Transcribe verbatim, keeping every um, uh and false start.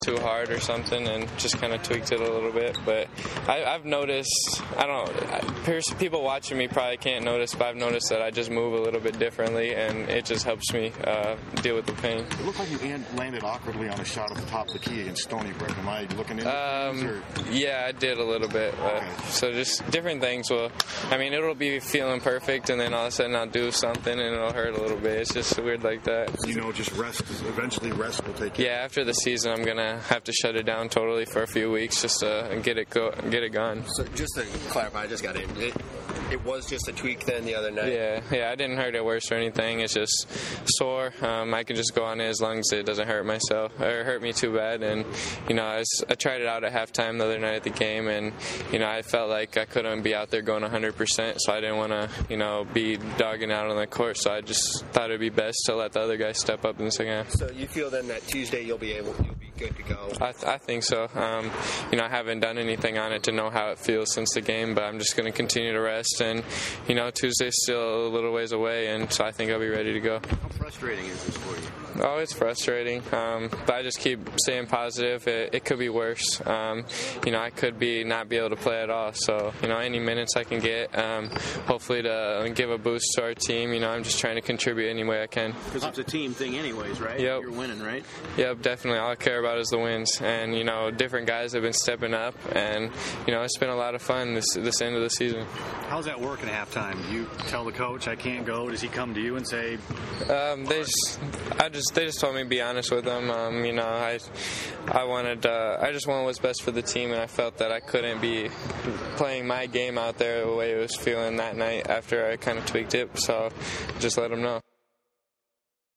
too hard or something and just kind of tweaked it a little bit. But I, I've noticed, I don't know, people watching me probably can't notice, but I've noticed that I just move a little bit differently, and it just helps me uh, deal with the pain. It looked like you landed awkwardly on a shot at the top of the key against Stony Brook. Am I looking into um, things? Or? Yeah, I did a little bit. Uh, okay. So just different things will, I mean, it'll be feeling perfect, and then all of a sudden I'll do something and it'll hurt a little bit. It's just weird like that. You know, just rest, eventually rest will take care. Yeah, after the season, I'm going to have to shut it down totally for a few weeks just to get it go, get it gone. So just to clarify, I just got in. It, it was just a tweak then the other night? Yeah, yeah, I didn't hurt it worse or anything. It's just sore. Um, I can just go on it as long as it doesn't hurt myself or hurt me too bad. And, you know, I, was, I tried it out at halftime the other night at the game, and, you know, I felt like I couldn't be out there going one hundred percent, so I didn't want to, you know, be dogging out on the court. So I just thought it would be best to let the other guys step up in the second half. So you feel then that Tuesday you'll be able, you'll be good to go? I, th- I think so. Um, you know, I haven't done anything on it to know how it feels since the game, but I'm just going to continue to rest. And, you know, Tuesday's still a little ways away, and so I think I'll be ready to go. How frustrating is this for you? Oh, it's frustrating, um, but I just keep staying positive. It, it could be worse. Um, you know, I could be not be able to play at all. So, you know, any minutes I can get, um, hopefully to give a boost to our team. You know, I'm just trying to contribute any way I can. Because it's a team thing anyways, right? Yep. You're winning, right? Yep, definitely. All I care about is the wins. And, you know, different guys have been stepping up, and, you know, it's been a lot of fun this this end of the season. How's that work at halftime? Do you tell the coach I can't go? Does he come to you and say? Um, they just, I just, they just told me to be honest with them. Um, you know, I, I wanted, uh, I just wanted what's best for the team, and I felt that I couldn't be playing my game out there the way it was feeling that night after I kind of tweaked it. So, just let them know.